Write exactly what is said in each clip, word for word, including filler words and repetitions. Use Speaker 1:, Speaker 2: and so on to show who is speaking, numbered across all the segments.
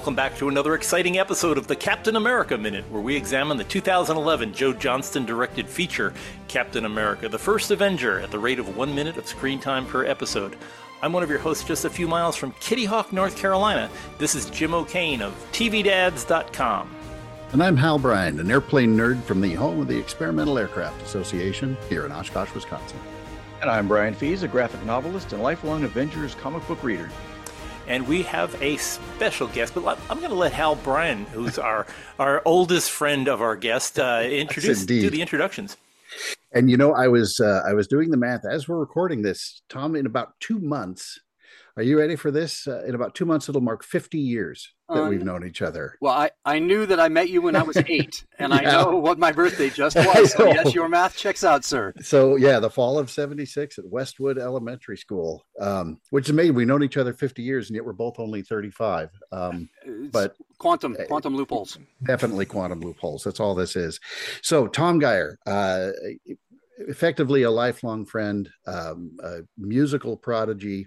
Speaker 1: welcome back to another exciting episode of the Captain America Minute, where we examine the two thousand eleven Joe Johnston-directed feature, Captain America, the First Avenger, at the rate of one minute of screen time per episode. I'm one of your hosts just a few miles from Kitty Hawk, North Carolina. This is Jim O'Kane of T V Dads dot com.
Speaker 2: And I'm Hal Bryan, an airplane nerd from the home of the Experimental Aircraft Association here in Oshkosh, Wisconsin.
Speaker 3: And I'm Brian Fees, a graphic novelist and lifelong Avengers comic book reader.
Speaker 1: And we have a special guest, but I'm going to let Hal Bryan, who's our, our oldest friend of our guest, uh, introduce do the introductions.
Speaker 2: And you know, I was uh, I was doing the math as we're recording this, Tom. In about two months, are you ready for this? Uh, in about two months, it'll mark fifty years that um, we've known each other.
Speaker 4: Well, I, I knew that I met you when I was eight, and yeah. I know what my birthday just was. So yes, your math checks out, sir.
Speaker 2: So yeah, the fall of seventy-six at Westwood Elementary School, um, which is amazing. We've known each other fifty years, and yet we're both only thirty-five. Um, but
Speaker 4: quantum quantum loopholes.
Speaker 2: Definitely quantum loopholes. That's all this is. So Tom Geyer, uh, effectively a lifelong friend, um, a musical prodigy.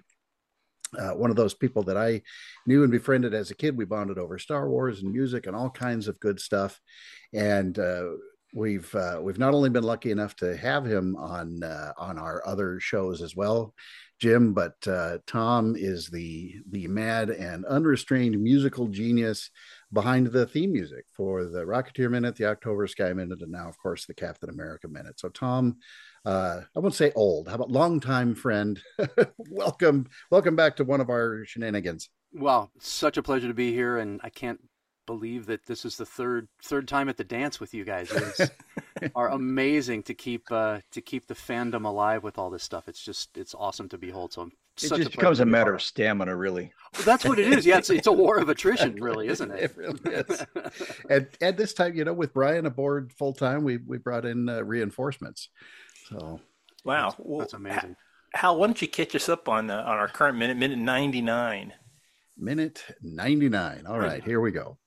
Speaker 2: Uh, one of those people that I knew and befriended as a kid. We bonded over Star Wars and music and all kinds of good stuff. And uh, we've uh, we've not only been lucky enough to have him on uh, on our other shows as well, Jim, but uh, Tom is the the mad and unrestrained musical genius behind the theme music for the Rocketeer Minute, the October Sky Minute, and now, of course, the Captain America Minute. So, Tom, uh, I won't say old. How about longtime friend? welcome, welcome back to one of our shenanigans.
Speaker 4: Well, such a pleasure to be here, and I can't believe that this is the third third time at the dance with you guys. You are amazing to keep uh, to keep the fandom alive with all this stuff. It's just it's awesome to behold. So. I'm
Speaker 3: It just a becomes a matter of stamina, really.
Speaker 4: Well, that's what it is. Yeah, it's, it's a war of attrition, really, isn't it?
Speaker 2: It really is. and and this time, you know, with Brian aboard full time, we we brought in uh, reinforcements. So,
Speaker 1: wow,
Speaker 4: that's, well, that's amazing.
Speaker 1: Hal, why don't you catch us up on uh, on our current minute, minute ninety-nine?
Speaker 2: Minute ninety-nine. All right, here we go.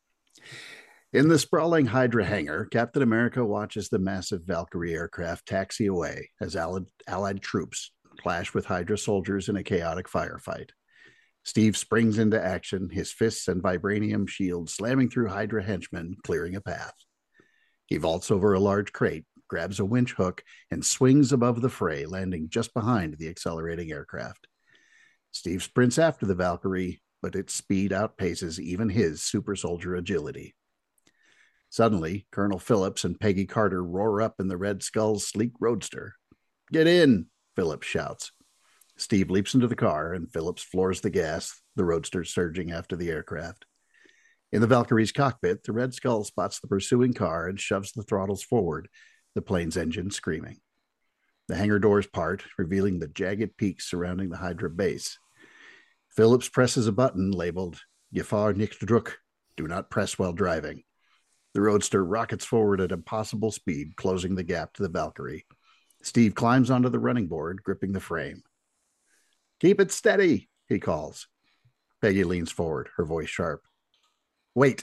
Speaker 2: In the sprawling Hydra hangar, Captain America watches the massive Valkyrie aircraft taxi away as allied, allied troops clash with Hydra soldiers in a chaotic firefight. Steve springs into action, his fists and vibranium shield slamming through Hydra henchmen, clearing a path. He vaults over a large crate, grabs a winch hook, and swings above the fray, landing just behind the accelerating aircraft. Steve sprints after the Valkyrie, but its speed outpaces even his super soldier agility. Suddenly, Colonel Phillips and Peggy Carter roar up in the Red Skull's sleek roadster. "Get in!" Phillips shouts. Steve leaps into the car, and Phillips floors the gas, the roadster surging after the aircraft. In the Valkyrie's cockpit, the Red Skull spots the pursuing car and shoves the throttles forward, the plane's engine screaming. The hangar doors part, revealing the jagged peaks surrounding the Hydra base. Phillips presses a button labeled "Gefahr nicht Druck," do not press while driving. The roadster rockets forward at impossible speed, closing the gap to the Valkyrie. Steve climbs onto the running board, gripping the frame. "Keep it steady," he calls. Peggy leans forward, her voice sharp. "Wait."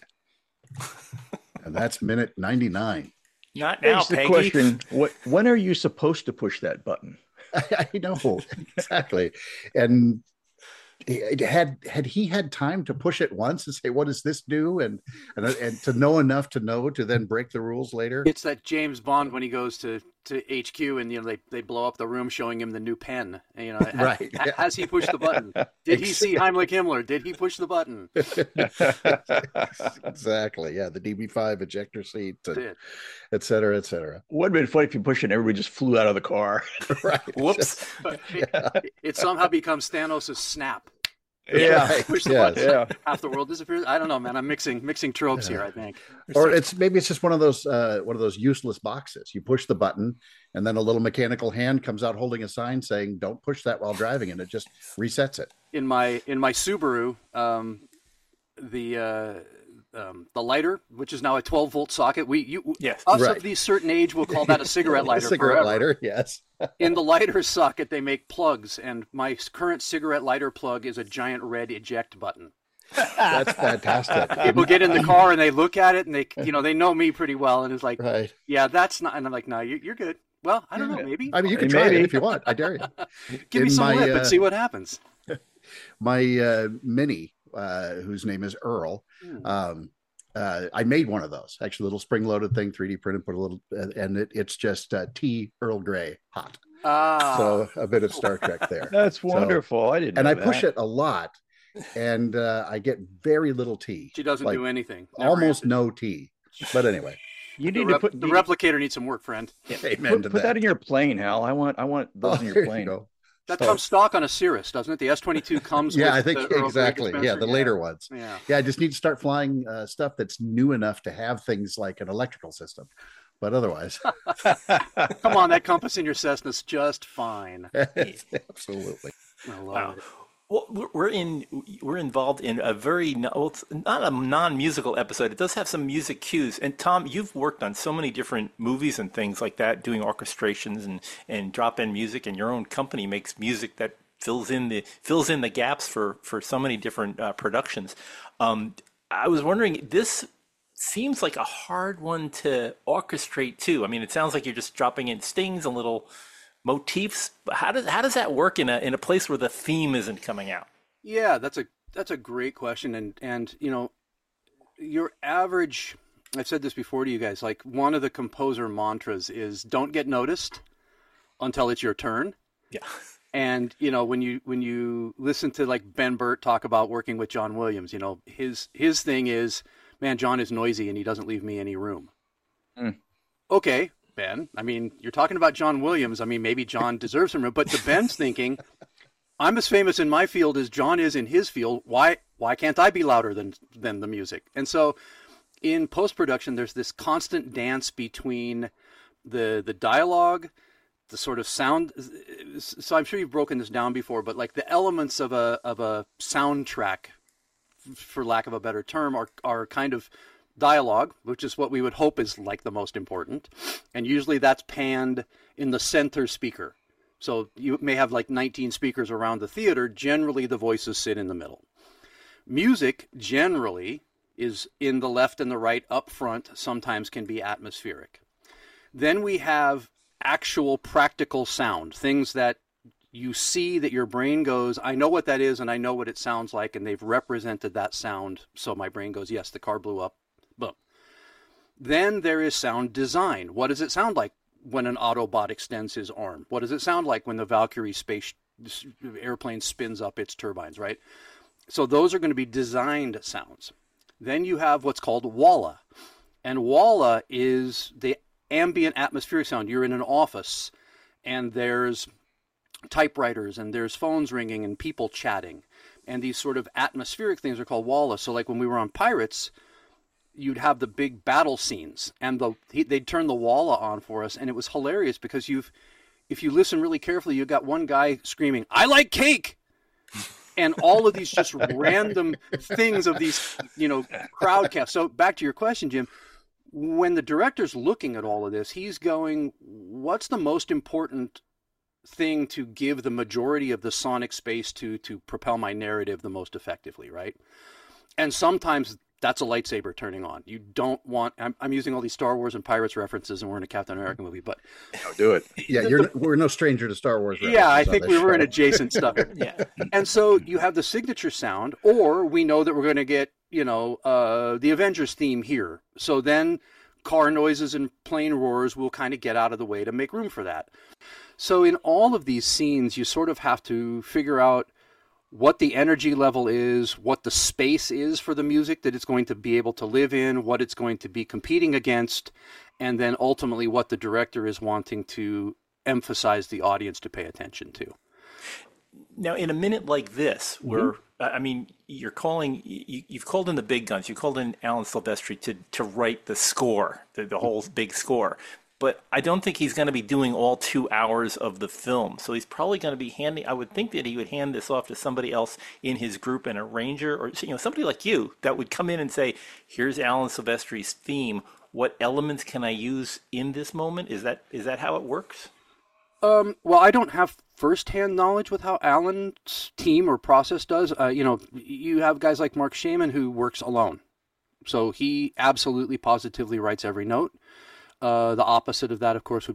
Speaker 2: And that's minute ninety-nine.
Speaker 1: Not now,
Speaker 3: Here's the
Speaker 1: Peggy.
Speaker 3: question, what, when are you supposed to push that button?
Speaker 2: I, I know, exactly. And had had he had time to push it once and say, "What does this do?" and and and to know enough to know to then break the rules later.
Speaker 4: It's that James Bond when he goes to, to H Q and you know they, they blow up the room showing him the new pen. And, you know,
Speaker 2: right?
Speaker 4: Has, yeah. has he pushed the button? Did he see Heimlich Himmler? Did he push the button?
Speaker 2: Exactly. Yeah, the D B five ejector seat, and, et cetera, et cetera.
Speaker 3: Would have been funny if you pushed it and everybody just flew out of the car.
Speaker 2: Right.
Speaker 1: Whoops.
Speaker 4: it, it, it somehow becomes Thanos' snap.
Speaker 3: Yeah,
Speaker 4: right. Push the
Speaker 2: yes.
Speaker 4: button.
Speaker 3: Yeah.
Speaker 4: Half the world disappears. I don't know, man. I'm mixing mixing tropes
Speaker 2: Yeah.
Speaker 4: here, I think.
Speaker 2: Or it's maybe it's just one of those uh, one of those useless boxes. You push the button, and then a little mechanical hand comes out holding a sign saying, "Don't push that while driving," and it just resets it.
Speaker 4: In my in my Subaru, um, the uh, um, the lighter, which is now a twelve volt socket, we you
Speaker 1: Yes.
Speaker 4: us
Speaker 2: Right.
Speaker 4: of the certain age will call that a cigarette lighter.
Speaker 2: A cigarette
Speaker 4: forever.
Speaker 2: lighter, yes.
Speaker 4: In the lighter socket, they make plugs, and my current cigarette lighter plug is a giant red eject button.
Speaker 2: That's fantastic.
Speaker 4: People get in the car and they look at it, and they, you know, they know me pretty well, and it's like,
Speaker 2: Right.
Speaker 4: yeah, that's not. And I'm like, no, you, you're good. Well, I don't know, maybe.
Speaker 2: I mean, you can
Speaker 3: Hey,
Speaker 2: try
Speaker 3: maybe.
Speaker 2: it if you want. I dare you.
Speaker 4: Give me
Speaker 2: in
Speaker 4: some
Speaker 2: my,
Speaker 4: lip
Speaker 2: uh,
Speaker 4: and see what happens.
Speaker 2: My uh, Mini, uh, whose name is Earl.
Speaker 4: Hmm.
Speaker 2: Um, uh, I made one of those, actually, a little spring-loaded thing, three D printed, put a little, and it, it's just uh, tea Earl Grey hot.
Speaker 4: Ah,
Speaker 2: So a bit of Star Trek there.
Speaker 3: That's
Speaker 2: So-
Speaker 3: wonderful. I didn't
Speaker 2: and
Speaker 3: know
Speaker 2: I
Speaker 3: that.
Speaker 2: push it a lot, and uh, I get very little tea.
Speaker 4: she doesn't
Speaker 2: like,
Speaker 4: do anything. Never
Speaker 2: Almost
Speaker 4: answers.
Speaker 2: no tea. But anyway,
Speaker 3: You
Speaker 4: The,
Speaker 3: need
Speaker 4: rep-
Speaker 3: to put
Speaker 4: the
Speaker 3: you-
Speaker 4: replicator needs some work, friend.
Speaker 2: amen
Speaker 3: put,
Speaker 2: to
Speaker 3: put that in your plane, Hal. I want I want those
Speaker 2: Oh,
Speaker 3: in
Speaker 2: there
Speaker 3: your
Speaker 2: you
Speaker 3: plane.
Speaker 2: go.
Speaker 4: That
Speaker 2: So-
Speaker 4: comes stock on a Cirrus, doesn't it? The S twenty-two comes
Speaker 2: Yeah,
Speaker 4: with
Speaker 2: I think
Speaker 4: the Earl Grey
Speaker 2: exactly. Yeah,
Speaker 4: dispenser.
Speaker 2: the later ones.
Speaker 4: Yeah.
Speaker 2: Yeah, I just need to start flying uh, stuff that's new enough to have things like an electrical system. But otherwise,
Speaker 4: Come on, that compass in your Cessna's just fine.
Speaker 2: absolutely.
Speaker 4: I love
Speaker 1: Wow.
Speaker 4: it.
Speaker 1: Well, we're- we're in we're involved in a very no- well, it's not a non-musical episode. It does have some music cues. And Tom, you've worked on so many different movies and things like that, doing orchestrations and and drop-in music. And your own company makes music that fills in the fills in the gaps for for so many different uh, productions. Um, I was wondering, this seems like a hard one to orchestrate too. I mean, it sounds like you're just dropping in stings and little motifs. But how does how does that work in a in a place where the theme isn't coming out?
Speaker 4: Yeah, that's a that's a great question, and and you know, your average. I've said this before to you guys. Like, one of the composer mantras is "Don't get noticed until it's your turn."
Speaker 1: Yeah.
Speaker 4: And you know, when you when you listen to like Ben Burt talk about working with John Williams, you know, his his thing is, man, John is noisy and he doesn't leave me any room.
Speaker 3: Mm.
Speaker 4: Okay, Ben. I mean, you're talking about John Williams. I mean, maybe John deserves some room, but the Ben's thinking, I'm as famous in my field as John is in his field. Why why can't I be louder than than the music? And so, in post production, there's this constant dance between the the dialogue, the sort of sound. So I'm sure you've broken this down before, but like the elements of a of a soundtrack, for lack of a better term, are are kind of dialogue, which is what we would hope is like the most important, and usually that's panned in the center speaker. So you may have like nineteen speakers around the theater. Generally, the voices sit in the middle. Music generally is in the left and the right, up front. Sometimes can be atmospheric. Then we have actual practical sound, things that you see that your brain goes, I know what that is and I know what it sounds like, and they've represented that sound. So my brain goes, yes, the car blew up. Boom. Then there is sound design. What does it sound like when an Autobot extends his arm? What does it sound like when the Valkyrie space airplane spins up its turbines, right? So those are going to be designed sounds. Then you have what's called walla. And walla is the ambient atmospheric sound. You're in an office and there's typewriters and there's phones ringing and people chatting. And these sort of atmospheric things are called walla. So like when we were on Pirates, you'd have the big battle scenes and the he, they'd turn the walla on for us. And it was hilarious because you've, if you listen really carefully, you've got one guy screaming, I like cake. And all of these just random things of these, you know, crowd casts. So back to your question, Jim, when the director's looking at all of this, he's going, what's the most important thing to give the majority of the sonic space to to propel my narrative the most effectively, right? And sometimes that's a lightsaber turning on. You don't want, I'm, I'm using all these Star Wars and Pirates references and we're in a Captain America movie, but
Speaker 3: No, do it.
Speaker 2: Yeah, you're we're no stranger to Star Wars.
Speaker 4: yeah, I
Speaker 2: references on
Speaker 4: think
Speaker 2: this
Speaker 4: we were
Speaker 2: show.
Speaker 4: in adjacent stuff.
Speaker 1: Yeah.
Speaker 4: And so you have the signature sound, or we know that we're going to get, you know, uh, the Avengers theme here. So then car noises and plane roars will kind of get out of the way to make room for that. So in all of these scenes, you sort of have to figure out what the energy level is, what the space is for the music that it's going to be able to live in, what it's going to be competing against, and then ultimately what the director is wanting to emphasize the audience to pay attention to.
Speaker 1: Now, in a minute like this, where I mean, you're calling, you, you've called in the big guns. You called in Alan Silvestri to to write the score, the, the whole big score. But I don't think he's going to be doing all two hours of the film. So he's probably going to be handing. I would think that he would hand this off to somebody else in his group, an arranger, or you know, somebody like you that would come in and say, "Here's Alan Silvestri's theme. What elements can I use in this moment?" Is that is that how it works?
Speaker 4: Um, well, I don't have firsthand knowledge with how Alan's team or process does. Uh, you know, you have guys like Mark Shaman who works alone. So he absolutely positively writes every note. Uh, the opposite of that, of course, would be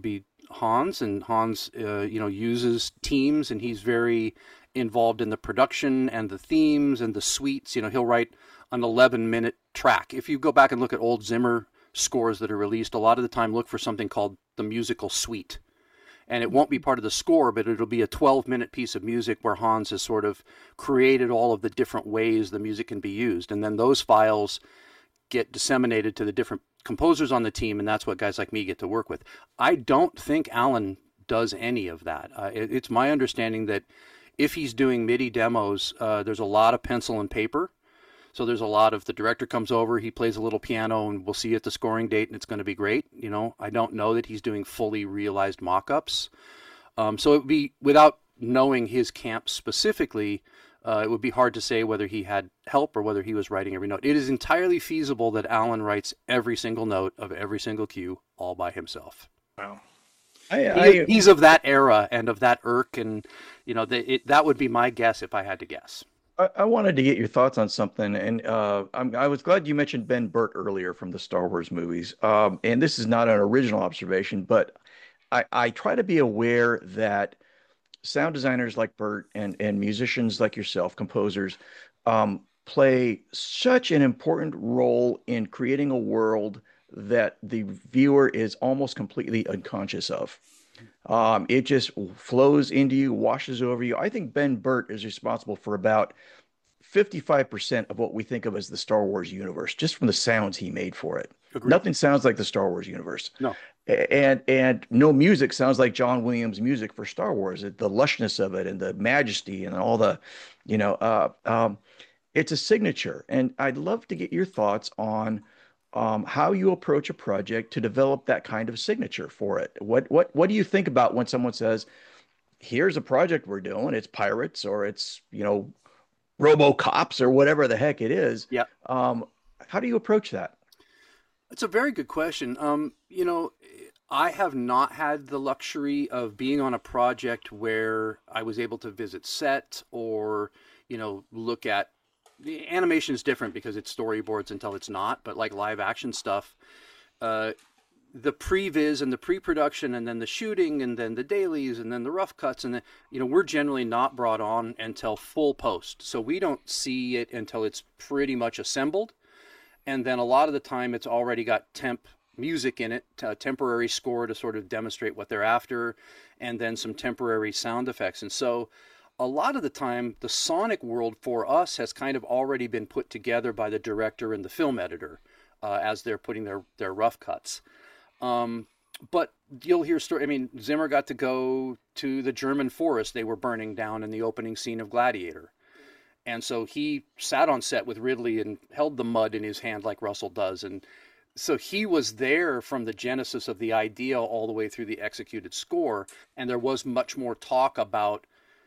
Speaker 4: Hans, and Hans, uh, you know, uses teams, and he's very involved in the production and the themes and the suites. You know, he'll write an eleven minute track. If you go back and look at old Zimmer scores that are released, a lot of the time look for something called the musical suite. And it won't be part of the score, but it'll be a twelve minute piece of music where Hans has sort of created all of the different ways the music can be used. And then those files get disseminated to the different composers on the team, and that's what guys like me get to work with. I don't think Alan does any of that. Uh, it, it's my understanding that if he's doing MIDI demos, uh, there's a lot of pencil and paper. So there's a lot of, the director comes over, he plays a little piano, and we'll see you at the scoring date, and it's going to be great. You know, I don't know that he's doing fully realized mock-ups. Um, so it would be, without knowing his camp specifically, uh, it would be hard to say whether he had help or whether he was writing every note. It is entirely feasible that Alan writes every single note of every single cue all by himself.
Speaker 1: Wow.
Speaker 3: I, I,
Speaker 4: He's of that era and of that irk, and you know, the, it, that would be my guess if I had to guess.
Speaker 3: I, I wanted to get your thoughts on something, and uh, I'm, I was glad you mentioned Ben Burtt earlier from the Star Wars movies. Um, and this is not an original observation, but I, I try to be aware that sound designers like Burtt and, and musicians like yourself, composers, um, play such an important role in creating a world that the viewer is almost completely unconscious of. Um, it just flows into you, washes over you. I think Ben Burtt is responsible for about fifty-five percent of what we think of as the Star Wars universe, just from the sounds he made for it.
Speaker 4: Agreed.
Speaker 3: Nothing sounds like the Star Wars universe.
Speaker 4: No.
Speaker 3: And and no music sounds like John Williams' music for Star Wars. The lushness of it and the majesty and all the, you know, uh, um, it's a signature. And I'd love to get your thoughts on um, how you approach a project to develop that kind of signature for it. What what what do you think about when someone says, "Here's a project we're doing. It's pirates or it's, you know, RoboCops or whatever the heck it is."
Speaker 4: Yeah.
Speaker 3: Um, how do you approach that?
Speaker 4: It's a very good question. Um, you know, I have not had the luxury of being on a project where I was able to visit set or, you know, look at, the animation is different because it's storyboards until it's not, but like live action stuff, uh, the previs and the pre-production and then the shooting and then the dailies and then the rough cuts and then, you know, we're generally not brought on until full post. So we don't see it until it's pretty much assembled. And then a lot of the time it's already got temp music in it, a temporary score to sort of demonstrate what they're after, and then some temporary sound effects. And so a lot of the time the sonic world for us has kind of already been put together by the director and the film editor uh, as they're putting their, their rough cuts. Um, but you'll hear story. I mean, Zimmer got to go to the German forest they were burning down in the opening scene of Gladiator. And so he sat on set with Ridley and held the mud in his hand like Russell does. And so he was there from the genesis of the idea all the way through the executed score. And there was much more talk about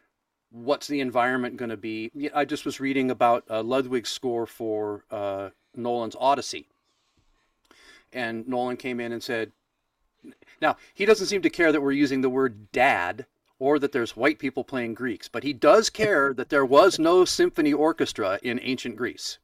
Speaker 4: what's the environment going to be. I just was reading about uh, Ludwig's score for uh, Nolan's Odyssey. And Nolan came in and said, now, he doesn't seem to care that we're using the word dad or that there's white people playing Greeks, but he does care that there was no symphony orchestra in ancient Greece.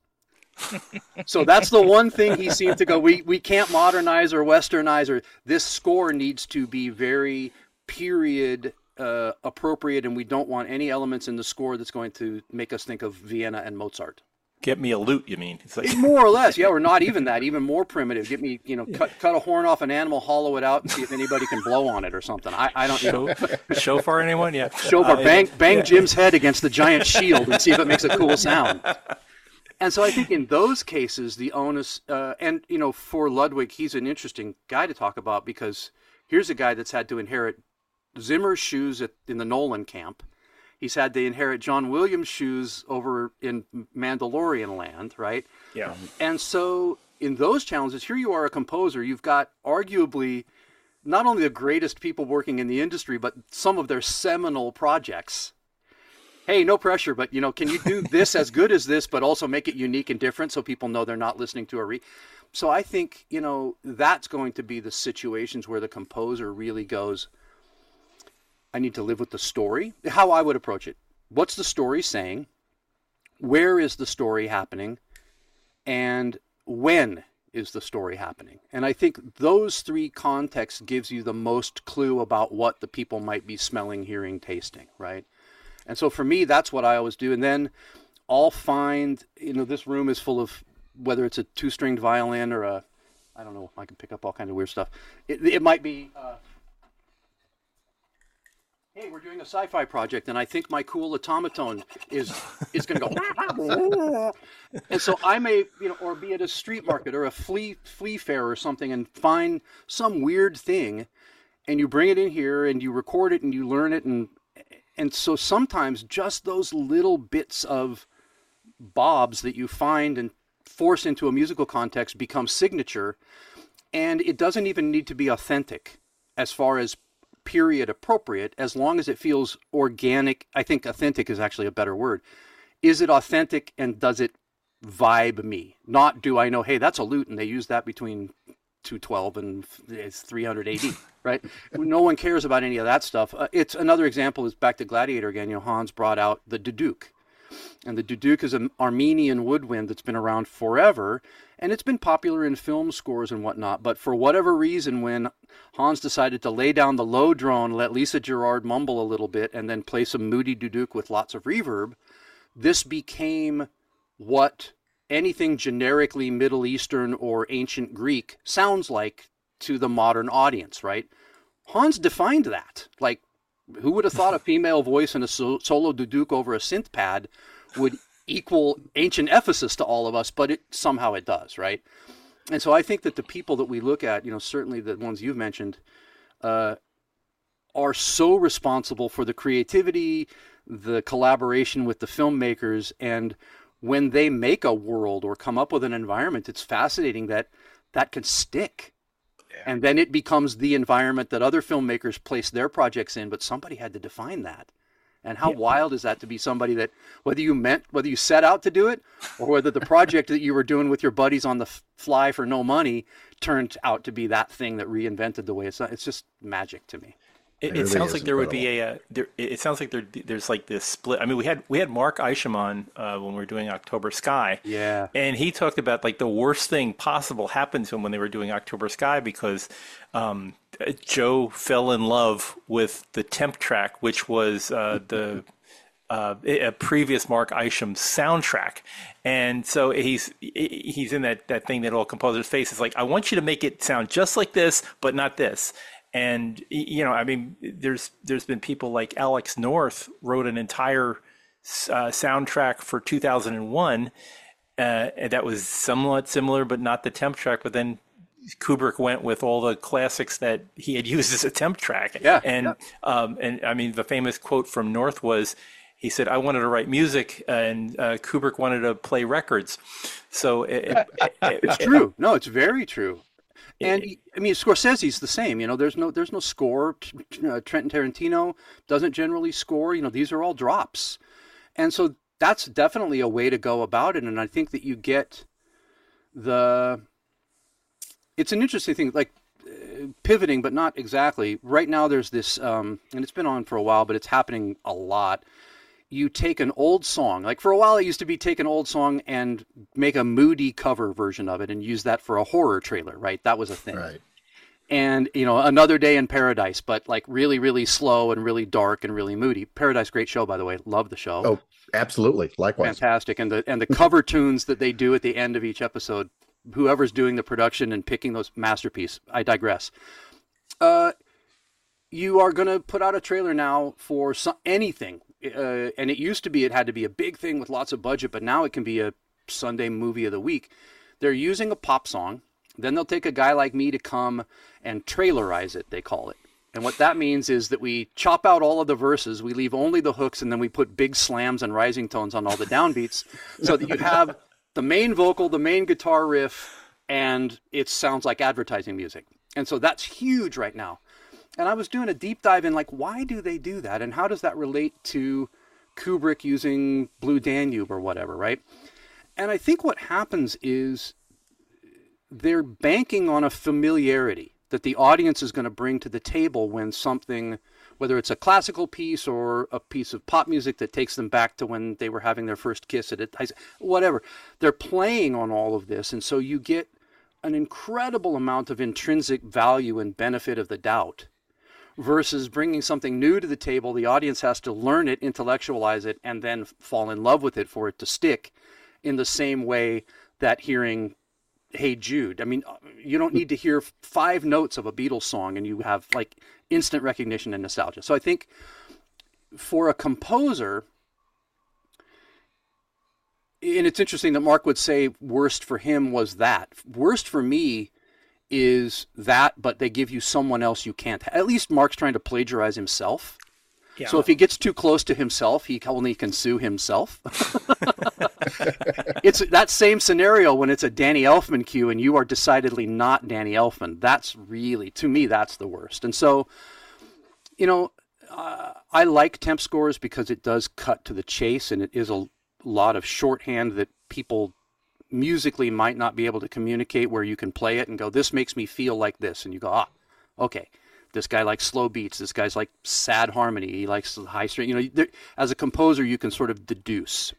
Speaker 4: So that's the one thing he seemed to go, we, we can't modernize or westernize, or this score needs to be very period uh, appropriate, and we don't want any elements in the score that's going to make us think of Vienna and Mozart.
Speaker 1: Get me a lute, you mean? It's like...
Speaker 4: More or less, yeah, or not even that, even more primitive. Get me, you know,
Speaker 1: yeah.
Speaker 4: cut cut a horn off an animal, hollow it out, and see if anybody can blow on it or something. I, I don't know.
Speaker 1: Shofar, anyone? Yeah.
Speaker 4: Shofar,
Speaker 1: uh,
Speaker 4: bang, bang
Speaker 1: yeah.
Speaker 4: Jim's head against the giant shield and see if it makes a cool sound. And so I think in those cases, the onus, uh, and, you know, for Ludwig, he's an interesting guy to talk about because here's a guy that's had to inherit Zimmer's shoes at, in the Nolan camp. He's had to inherit John Williams' shoes over in Mandalorian land, right?
Speaker 1: Yeah.
Speaker 4: And so in those challenges, here you are a composer. You've got arguably not only the greatest people working in the industry, but some of their seminal projects. Hey, no pressure, but, you know, can you do this as good as this, but also make it unique and different so people know they're not listening to a re... So I think, you know, that's going to be the situations where the composer really goes, I need to live with the story. How I would approach it. What's the story saying? Where is the story happening? And when is the story happening. And I think those three contexts gives you the most clue about what the people might be smelling, hearing, tasting, right? And so for me, that's what I always do. And then I'll find, you know, this room is full of, whether it's a two-stringed violin or a, I don't know, I can pick up all kinds of weird stuff. It, it might be, uh, hey, we're doing a sci-fi project, and I think my cool automaton is is going to go. And so I may, you know, or be at a street market or a flea flea fair or something, and find some weird thing, and you bring it in here, and you record it, and you learn it, and and so sometimes just those little bits of bobs that you find and force into a musical context become signature, and it doesn't even need to be authentic as far as period appropriate, as long as it feels organic. I think authentic is actually a better word. Is it authentic, and does it vibe me? Not do I know, hey, that's a lute and they use that between two twelve and it's three hundred eighty, right? No one cares about any of that stuff. Uh, it's another example is back to Gladiator again. You know, Hans brought out the duduk. And the duduk is an Armenian woodwind that's been around forever, and it's been popular in film scores and whatnot. But for whatever reason, when Hans decided to lay down the low drone, let Lisa Gerrard mumble a little bit, and then play some moody duduk with lots of reverb, this became what anything generically Middle Eastern or ancient Greek sounds like to the modern audience, right? Hans defined that. Like, who would have thought a female voice and a so- solo duduk over a synth pad would equal ancient Ephesus to all of us, but it somehow it does, right? And so I think that the people that we look at, you know, certainly the ones you've mentioned, uh, are so responsible for the creativity, the collaboration with the filmmakers, and when they make a world or come up with an environment, it's fascinating that that can stick. Yeah. And then it becomes the environment that other filmmakers place their projects in, but somebody had to define that. And how yeah. wild is that to be somebody that, whether you meant, whether you set out to do it, or whether the project that you were doing with your buddies on the fly for no money turned out to be that thing that reinvented the way it's done. It's just magic to me.
Speaker 1: It, it, it sounds like there incredible. would be a, uh, there, it sounds like there, there's like this split. I mean, we had, we had Mark Isham on uh, when we were doing October Sky.
Speaker 4: Yeah.
Speaker 1: And he talked about like the worst thing possible happened to him when they were doing October Sky, because um, Joe fell in love with the temp track, which was uh, the, uh, a previous Mark Isham soundtrack. And so he's, he's in that, that thing that all composers face. It's like, I want you to make it sound just like this, but not this. And, you know, I mean, there's there's been people like Alex North wrote an entire uh, soundtrack for two thousand one uh, that was somewhat similar, but not the temp track. But then Kubrick went with all the classics that he had used as a temp track.
Speaker 4: Yeah.
Speaker 1: And,
Speaker 4: yeah.
Speaker 1: Um, and I mean, the famous quote from North was, he said, I wanted to write music and uh, Kubrick wanted to play records. So it, it, it,
Speaker 4: it's true. No, it's very true. And I mean, Scorsese's the same. You know, there's no there's no score. Uh, Trenton Tarantino doesn't generally score. You know, these are all drops, and so that's definitely a way to go about it. And I think that you get the. It's an interesting thing, like uh, pivoting, but not exactly. Right now, there's this, um, and it's been on for a while, but it's happening a lot. You take an old song, like for a while it used to be take an old song and make a moody cover version of it and use that for a horror trailer, right? That was a thing.
Speaker 2: Right.
Speaker 4: And, you know, Another Day in Paradise, but like really, really slow and really dark and really moody. Paradise, great show, by the way. Love the show.
Speaker 2: Oh, absolutely. Likewise.
Speaker 4: Fantastic. And the and the cover tunes that they do at the end of each episode, whoever's doing the production and picking those, masterpiece. I digress. Uh, you are going to put out a trailer now for some, anything. Uh, and it used to be it had to be a big thing with lots of budget, but now it can be a Sunday movie of the week. They're using a pop song. Then they'll take a guy like me to come and trailerize it, they call it. And what that means is that we chop out all of the verses, we leave only the hooks, and then we put big slams and rising tones on all the downbeats so that you have the main vocal, the main guitar riff, and it sounds like advertising music. And so that's huge right now. And I was doing a deep dive in, like, why do they do that? And how does that relate to Kubrick using Blue Danube or whatever, right? And I think what happens is they're banking on a familiarity that the audience is going to bring to the table when something, whether it's a classical piece or a piece of pop music that takes them back to when they were having their first kiss at it, whatever. They're playing on all of this. And so you get an incredible amount of intrinsic value and benefit of the doubt versus bringing something new to the table. The audience has to learn it, intellectualize it, and then fall in love with it for it to stick, in the same way that hearing Hey Jude. I mean, you don't need to hear five notes of a Beatles song and you have like instant recognition and nostalgia. So I think for a composer, and it's interesting that Mark would say worst for him was that. Worst for me is that, but they give you someone else you can't. At least Mark's trying to plagiarize himself. Yeah. So if he gets too close to himself, he only can sue himself. It's that same scenario when it's a Danny Elfman cue and you are decidedly not Danny Elfman. That's really, to me, that's the worst. And so, you know, uh, I like temp scores because it does cut to the chase, and it is a lot of shorthand that people musically might not be able to communicate, where you can play it and go, this makes me feel like this. And you go, ah, okay. This guy likes slow beats. This guy's like sad harmony. He likes high string. You know, there, as a composer, you can sort of deduce.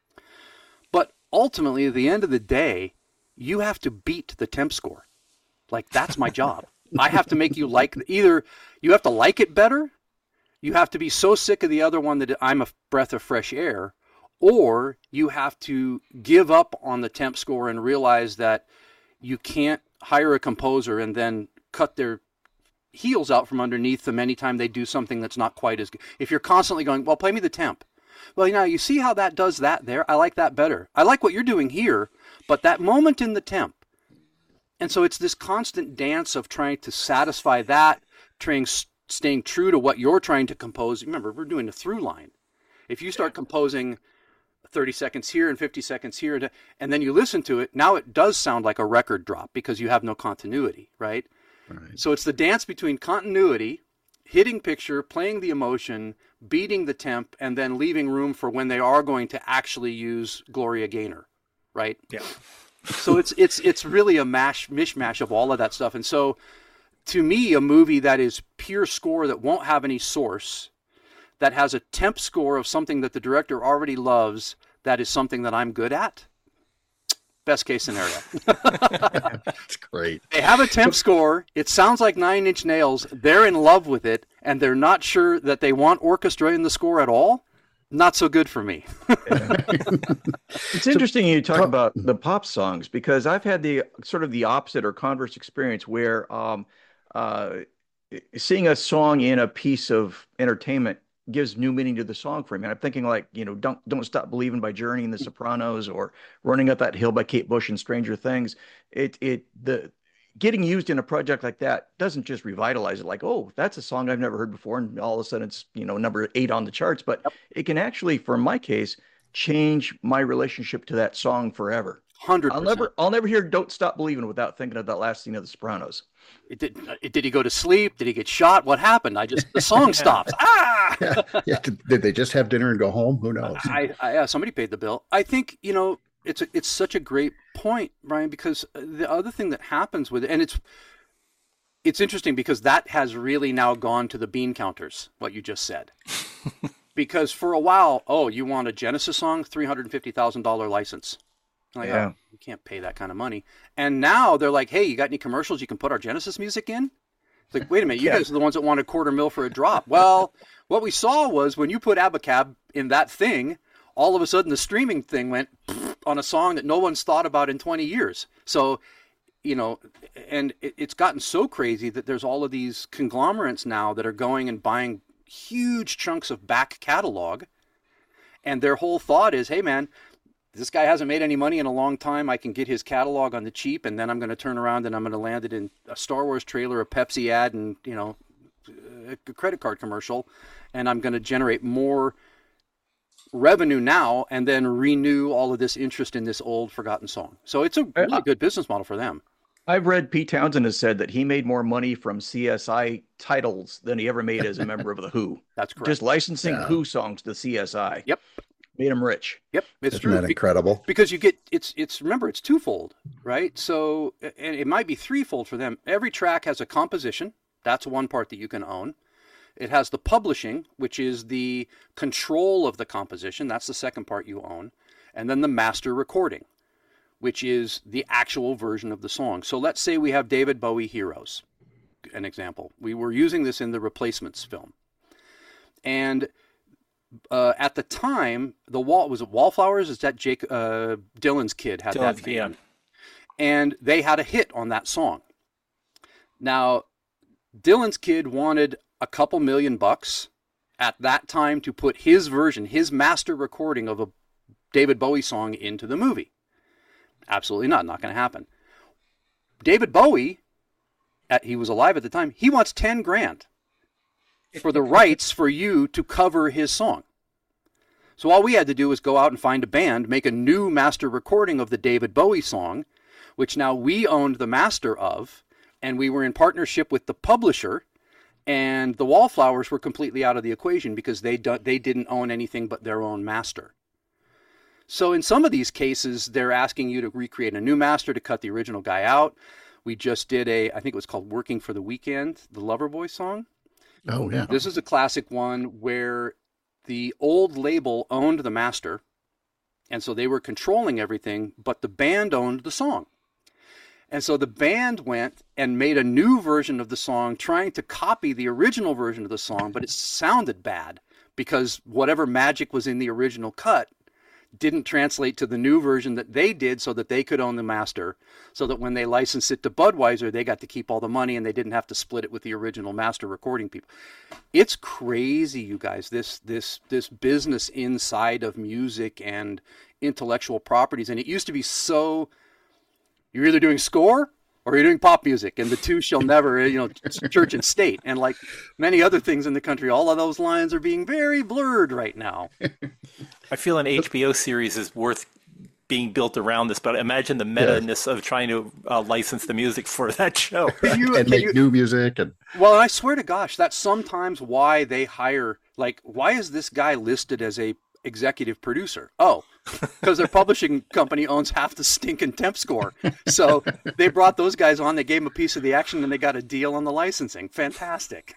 Speaker 4: But ultimately, at the end of the day, you have to beat the temp score. Like, that's my job. I have to make you like, either you have to like it better, you have to be so sick of the other one that I'm a breath of fresh air, or you have to give up on the temp score and realize that you can't hire a composer and then cut their heels out from underneath them anytime they do something that's not quite as good. If you're constantly going, well, play me the temp. Well, you know, you see how that does that there? I like that better. I like what you're doing here, but that moment in the temp. And so it's this constant dance of trying to satisfy that, trying, staying true to what you're trying to compose. Remember, we're doing a through line. If you start composing thirty seconds here and fifty seconds here, and then you listen to it, now it does sound like a record drop because you have no continuity, right? Right. So it's the dance between continuity, hitting picture, playing the emotion, beating the temp, and then leaving room for when they are going to actually use Gloria Gaynor, right?
Speaker 1: Yeah.
Speaker 4: So it's it's it's really a mash mishmash of all of that stuff. And so to me, a movie that is pure score that won't have any source, that has a temp score of something that the director already loves, that is something that I'm good at. Best case scenario.
Speaker 2: That's great.
Speaker 4: They have a temp score. It sounds like Nine Inch Nails. They're in love with it, and they're not sure that they want orchestra in the score at all. Not so good for me.
Speaker 3: It's interesting you talk about the pop songs, because I've had the sort of the opposite or converse experience where um, uh, seeing a song in a piece of entertainment gives new meaning to the song for me. And I'm thinking, like, you know, Don't Don't Stop Believing by Journey and The Sopranos, or Running Up That Hill by Kate Bush and Stranger Things. It it the getting used in a project like that doesn't just revitalize it, like, oh, that's a song I've never heard before, and all of a sudden it's, you know, number eight on the charts. But yep. It can actually, for my case, change my relationship to that song forever.
Speaker 4: one hundred percent.
Speaker 3: I'll never I'll never hear Don't Stop Believing without thinking of that last scene of The Sopranos.
Speaker 4: It did. It, did he go to sleep? Did he get shot? What happened? I just the song stops. Ah!
Speaker 2: Yeah, yeah. Did, did they just have dinner and go home? Who knows?
Speaker 4: I, I, yeah, somebody paid the bill. I think, you know, it's a, it's such a great point, Brian, because the other thing that happens with it, and it's it's interesting because that has really now gone to the bean counters, what you just said. Because for a while, oh, you want a Genesis song, three hundred fifty thousand dollars license. Like, yeah. Oh, you can't pay that kind of money. And now they're like, hey, you got any commercials you can put our Genesis music in? It's like, wait a minute, you yeah. guys are the ones that wanted quarter mil for a drop. Well, what we saw was when you put Abacab in that thing, all of a sudden the streaming thing went on a song that no one's thought about in twenty years. So, you know, and it, it's gotten so crazy that there's all of these conglomerates now that are going and buying huge chunks of back catalog. And their whole thought is, hey, man, this guy hasn't made any money in a long time. I can get his catalog on the cheap, and then I'm going to turn around and I'm going to land it in a Star Wars trailer, a Pepsi ad, and, you know, a credit card commercial, and I'm going to generate more revenue now and then renew all of this interest in this old forgotten song. So it's a really good business model for them.
Speaker 3: I've read Pete Townsend has said that he made more money from C S I titles than he ever made as a member of The Who.
Speaker 4: That's correct.
Speaker 3: Just licensing
Speaker 2: yeah.
Speaker 3: Who songs to C S I.
Speaker 4: Yep.
Speaker 3: Made him rich.
Speaker 4: Yep, it's
Speaker 2: Isn't
Speaker 4: true.
Speaker 2: that incredible?
Speaker 4: Because you get it's it's remember it's twofold, right? So and it might be threefold for them. Every track has a composition. That's one part that you can own. It has the publishing, which is the control of the composition. That's the second part you own. And then the master recording, which is the actual version of the song. So let's say we have David Bowie Heroes, an example. We were using this in the Replacements film. And uh, at the time, the wall was it Wallflowers? Is that Jake uh, Dylan's kid had
Speaker 1: Dylan's,
Speaker 4: that band?
Speaker 1: yeah.
Speaker 4: And they had a hit on that song. Now, Dylan's kid wanted a couple million bucks at that time to put his version, his master recording of a David Bowie song into the movie. Absolutely not. Not going to happen. David Bowie, at, he was alive at the time, he wants ten grand for the rights for you to cover his song. So all we had to do was go out and find a band, make a new master recording of the David Bowie song, which now we owned the master of, and we were in partnership with the publisher, and the Wallflowers were completely out of the equation because they do, they didn't own anything but their own master. So in some of these cases, they're asking you to recreate a new master to cut the original guy out. We just did a, I think it was called Working for the Weekend, the Loverboy song.
Speaker 2: Oh, yeah.
Speaker 4: This is a classic one where the old label owned the master, and so they were controlling everything, but the band owned the song. And so the band went and made a new version of the song, trying to copy the original version of the song, but it sounded bad because whatever magic was in the original cut didn't translate to the new version that they did so that they could own the master, so that when they licensed it to Budweiser, they got to keep all the money and they didn't have to split it with the original master recording people. It's crazy, you guys, this this this business inside of music and intellectual properties. And it used to be so, you're either doing score or you're doing pop music, and the two shall never, you know, church and state. And like many other things in the country, all of those lines are being very blurred right now.
Speaker 1: I feel an H B O series is worth being built around this, but imagine the meta-ness of trying to uh, license the music for that show.
Speaker 2: Can you, and can make you, new music. And
Speaker 4: well, and I swear to gosh, that's sometimes why they hire, like, why is this guy listed as a executive producer? Oh, because their publishing company owns half the stinking temp score. So they brought those guys on, they gave them a piece of the action, and they got a deal on the licensing. Fantastic.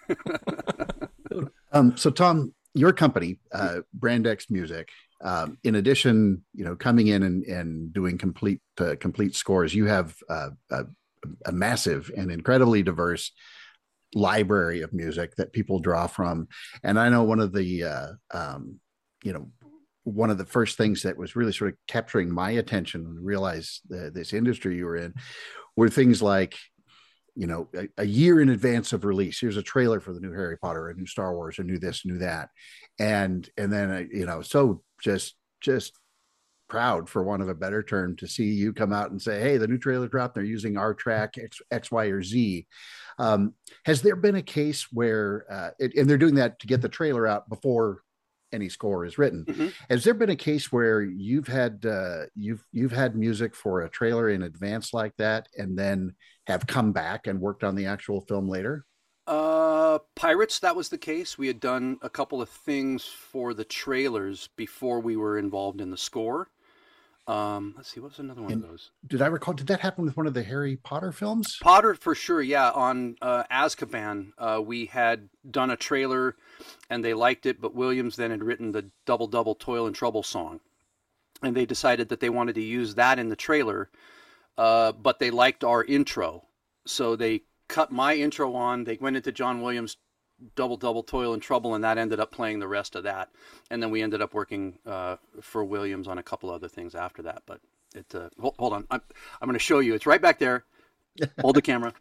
Speaker 2: um, so, Tom, your company, uh, Brand X Music, um, in addition, you know, coming in and, and doing complete uh, complete scores, you have uh, a, a massive and incredibly diverse library of music that people draw from. And I know one of the, uh, um, you know, one of the first things that was really sort of capturing my attention and realize the, this industry you were in were things like, you know, a, a year in advance of release, here's a trailer for the new Harry Potter, a new Star Wars, a new this, new that. And, and then, uh, you know, so just, just proud, for want of a better term, to see you come out and say, hey, the new trailer dropped, they're using our track X, X Y, or Z. Um, has there been a case where, uh, it, and they're doing that to get the trailer out before any score is written. Mm-hmm. Has there been a case where you've had uh, you've you've had music for a trailer in advance like that, and then have come back and worked on the actual film later?
Speaker 4: Uh, Pirates, that was the case. We had done a couple of things for the trailers before we were involved in the score. Um, let's see, what was another one and of those?
Speaker 2: Did I recall? Did that happen with one of the Harry Potter films?
Speaker 4: Potter, for sure, yeah. On uh, Azkaban, uh, we had done a trailer, and they liked it, but Williams then had written the Double Double Toil and Trouble song, and they decided that they wanted to use that in the trailer, uh, but they liked our intro, so they cut my intro on. They went into John Williams' Double Double Toil and Trouble, and that ended up playing the rest of that. And then we ended up working uh, for Williams on a couple other things after that. But it uh, hold, hold on, I'm I'm going to show you. It's right back there. Hold the camera.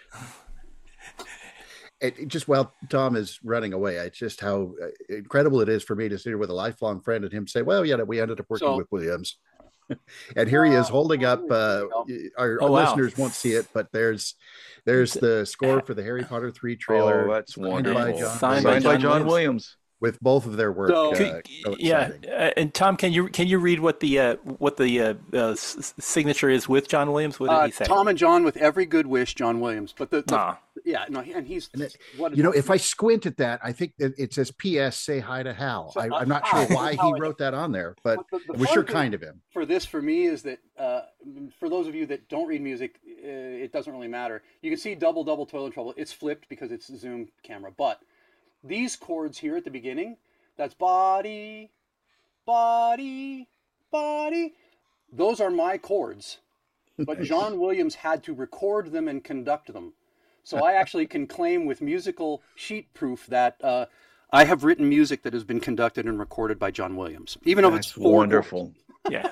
Speaker 2: It, it just while Tom is running away, it's just how incredible it is for me to sit here with a lifelong friend and him say, "Well, yeah, we ended up working so, with Williams." And here he is holding up. Uh, our,
Speaker 1: oh,
Speaker 2: our
Speaker 1: wow.
Speaker 2: listeners won't see it, but there's there's the score for the Harry Potter three trailer.
Speaker 3: Oh, that's wonderful.
Speaker 2: By John,
Speaker 3: signed by John, by John Williams. Williams.
Speaker 2: With both of their work.
Speaker 4: So,
Speaker 2: uh,
Speaker 1: so yeah, uh, and Tom, can you can you read what the uh, what the uh, uh, s- signature is with John Williams? What did
Speaker 4: uh,
Speaker 1: he say?
Speaker 4: Tom and John with every good wish, John Williams. But the, the
Speaker 1: ah.
Speaker 4: yeah, no, and he's
Speaker 2: and it,
Speaker 4: what
Speaker 2: you know, if I squint at that, I think that it says P S Say hi to Hal.
Speaker 4: So,
Speaker 2: I,
Speaker 4: uh,
Speaker 2: I'm not
Speaker 4: Hal,
Speaker 2: sure why
Speaker 4: Hal,
Speaker 2: he wrote that on there, but
Speaker 4: the, the
Speaker 2: it was sure kind of him.
Speaker 4: For this, for me, is that uh, for those of you that don't read music, uh, it doesn't really matter. You can see Double Double Toil and Trouble. It's flipped because it's a zoom camera, but these chords here at the beginning. That's body, body, body. those are my chords, but John Williams had to record them and conduct them. So I actually can claim with musical sheet proof that uh, I have written music that has been conducted and recorded by John Williams, even though
Speaker 3: That's
Speaker 4: it's four
Speaker 3: wonderful.
Speaker 1: Yeah.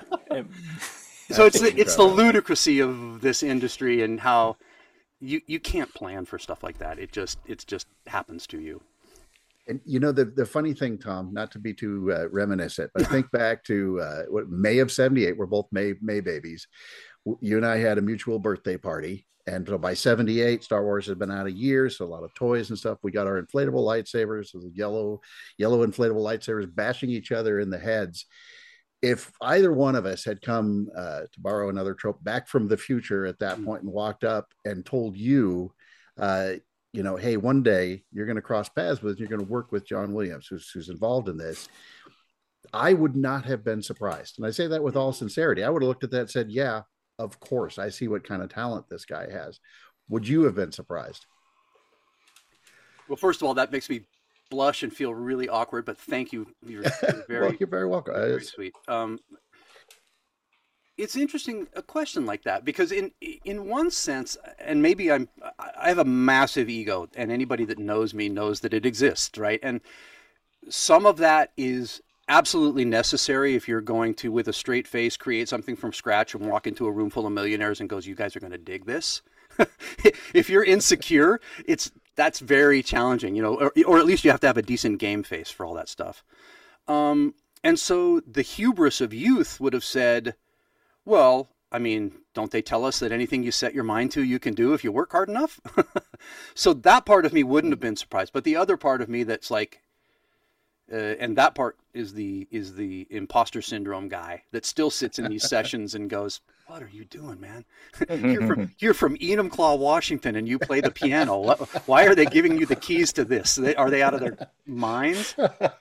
Speaker 4: So it's the, it's the ludicrousy of this industry and how you you can't plan for stuff like that. It just it just happens to you.
Speaker 2: And you know, the, the funny thing, Tom, not to be too uh, reminiscent, but think back to uh, what May of seventy-eight. We're both May May babies. You and I had a mutual birthday party. And so by seventy-eight, Star Wars had been out a year, so a lot of toys and stuff. We got our inflatable lightsabers, so the yellow, yellow inflatable lightsabers bashing each other in the heads. If either one of us had come, uh, to borrow another trope, back from the future at that point and walked up and told you, uh, you know, hey, one day you're going to cross paths with, you're going to work with John Williams, who's, who's involved in this, I would not have been surprised. And I say that with all sincerity. I would have looked at that and said, yeah, of course, I see what kind of talent this guy has. Would you have been surprised?
Speaker 4: Well, first of all, that makes me blush and feel really awkward, but thank you. You're, you're very,
Speaker 2: well, you're very welcome.
Speaker 4: Very
Speaker 2: it's...
Speaker 4: sweet. Um, it's interesting, a question like that, because in in one sense, and maybe I'm, I have a massive ego, and anybody that knows me knows that it exists, right? And some of that is absolutely necessary if you're going to, with a straight face, create something from scratch and walk into a room full of millionaires and goes, you guys are going to dig this. If you're insecure, it's that's very challenging, you know, or, or at least you have to have a decent game face for all that stuff. Um, and so the hubris of youth would have said, well, I mean, don't they tell us that anything you set your mind to, you can do if you work hard enough? So that part of me wouldn't have been surprised. But the other part of me that's like, Uh, and that part is the is the imposter syndrome guy that still sits in these sessions and goes, "What are you doing, man? you're from you're from Enumclaw, Washington, and you play the piano. What, why are they giving you the keys to this? They, are they out of their minds?"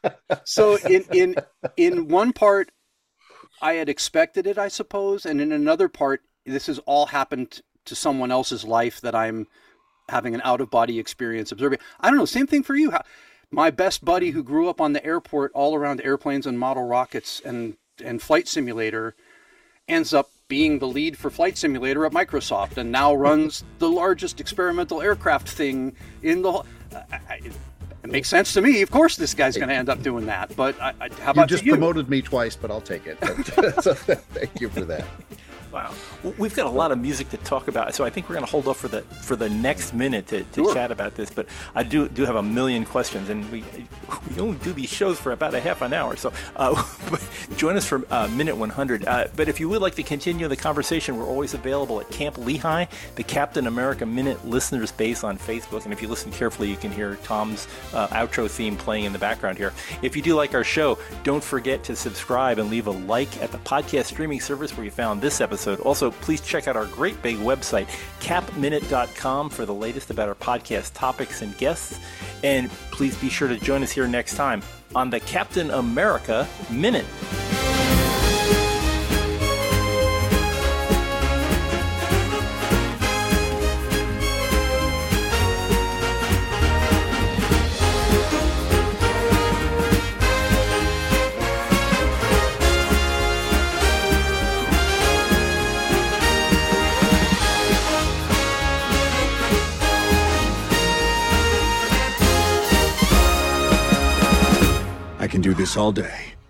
Speaker 4: So in in in one part, I had expected it, I suppose, and in another part, this has all happened to someone else's life that I'm having an out of body experience observing. I don't know. Same thing for you. How, my best buddy who grew up on the airport all around airplanes and model rockets and, and Flight Simulator ends up being the lead for Flight Simulator at Microsoft and now runs the largest experimental aircraft thing in the whole... I, I, it makes sense to me. Of course this guy's going to end up doing that. But I, I, how about
Speaker 2: you? just
Speaker 4: you?
Speaker 2: promoted me twice, but I'll take it. So thank you for that.
Speaker 1: Wow, we've got a lot of music to talk about, so I think we're going to hold off for the for the next minute to, to
Speaker 4: Sure.
Speaker 1: chat about this. But I do do have a million questions, and we we only do these shows for about a half an hour. So uh, join us for uh, minute one hundred. Uh, but if you would like to continue the conversation, we're always available at Camp Lehigh, the Captain America Minute Listeners Base on Facebook. And if you listen carefully, you can hear Tom's uh, outro theme playing in the background here. If you do like our show, don't forget to subscribe and leave a like at the podcast streaming service where you found this episode. Also, please check out our great big website, cap minute dot com, for the latest about our podcast topics and guests. And please be sure to join us here next time on the Captain America Minute.
Speaker 5: I can do this all day.